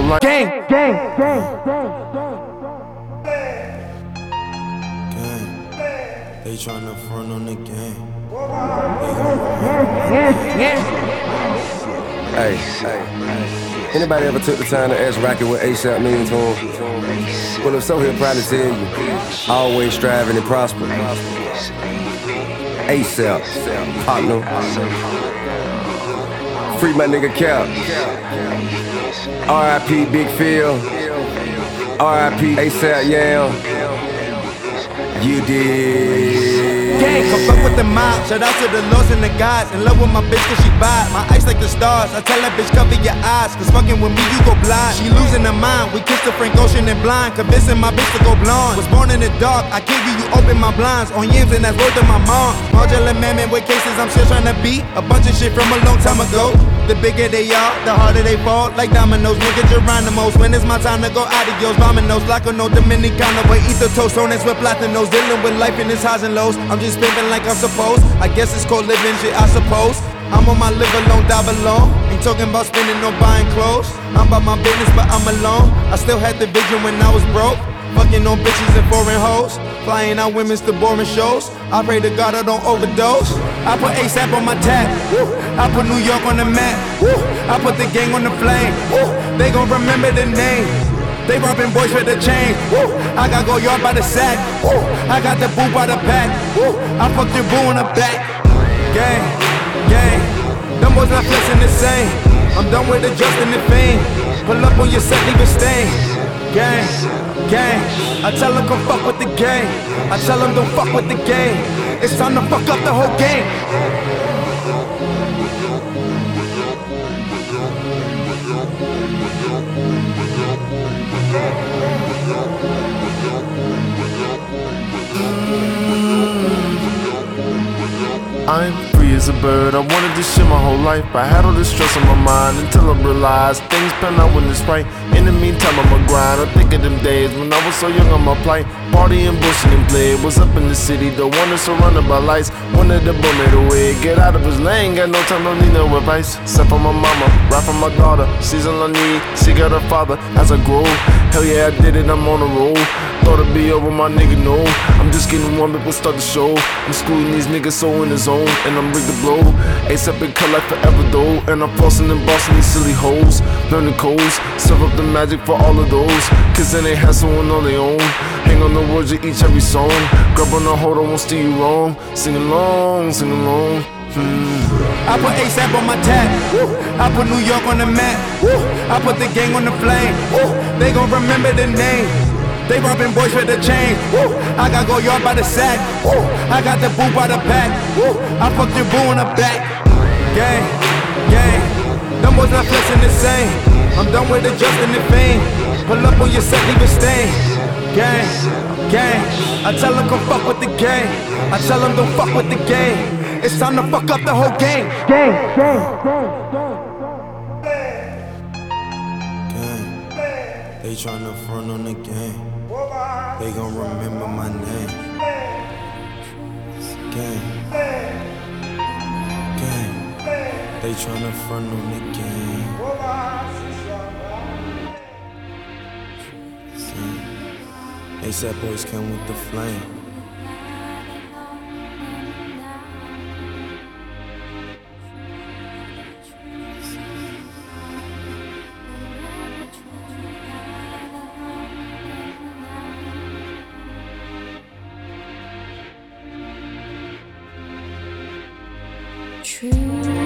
life. Gang. They tryna front on the game. Hey, anybody ever took the time to ask Rocky what ASAP means to him? Well, if so, he'll probably tell you. Always striving and prospering. ASAP, partner. Free my nigga Cap. R.I.P. Big Phil. R.I.P. ASAP Yale. You did. Gang, come fuck with the mob. Shout out to the lords and the gods. In love with my bitch cause she vibe. My eyes like the stars. I tell that bitch cover your eyes. Cause fucking with me you go blind. She losing her mind. We kissed the Frank Ocean and blind. Convincing my bitch to go blonde. Was born in the dark. I kid you, you open my blinds. On yams and that's word to my mom. Modular man with cases I'm still trying to beat. A bunch of shit from a long time ago. The bigger they are, the harder they fall. Like dominoes, nigga Geronimo's. When it's my time to go adios. Dominoes, like a no Dominicano. But eat the tostones with platinos. Dealing with life in its highs and lows. I'm just pimping like I'm supposed. I guess it's called living shit, I suppose. I'm on my live alone, die alone. Ain't talking about spending or buying clothes. I'm about my business, but I'm alone. I still had the vision when I was broke. Fucking on bitches and foreign hoes. Flying out women's to boring shows. I pray to God I don't overdose. I put ASAP on my tab. I put New York on the map. I put the gang on the flame. They gon' remember the name. They robbing boys with the chain. I got go yard by the sack. I got the boo by the pack. I fucked your boo in the back. Gang. Them boys not flexing the same. I'm done with the just and the fame. Pull up on your set, leave a stain. Gang. I tell them come fuck with the game. I tell them don't fuck with the game. It's time to fuck up the whole game. I'm free as a bird, I wanted this shit my whole life. I had all this stress on my mind until I realized things pan out when it's right. In the meantime, I'ma grind. I think of them days when I was so young on my plight. Partying, bullshit and play. Was up in the city, the one that's surrounded by lights. Wanted the boy made away, get out of his lane. Got no time, don't need no advice. Except for my mama, right for my daughter. She's all I need, she got her father as I grow. Hell yeah, I did it, I'm on a roll. Thought it'd be over, my nigga, no. I'm just getting warm, but we'll start the show. I'm schooling these niggas so in the zone, and I'm rigged to blow. ASAP and cut like forever though. And I'm flossing and bossing these silly hoes. Learn the codes, serve up the magic for all of those. Cause then they have someone on their own. Hang on the words of each every song. Grab on the hold, I won't steer you wrong. Sing along, sing along. I put ASAP on my tab. I put New York on the map. I put the gang on the flame. They gon' remember the name. They robbing boys with the chain. I got go yard by the sack. I got the boo by the pack. I fucked your boo in the back. Gang. Them boys not flexing the same. I'm done with the just and the fame. Pull up on your set, leave a stain. Gang. I tell them come fuck with the game. I tell them don't fuck with the game. It's time to fuck up the whole game. They tryna front on the game. They gon' remember my name. Gang. They tryna front on the game. ASAP boys come with the flame. True.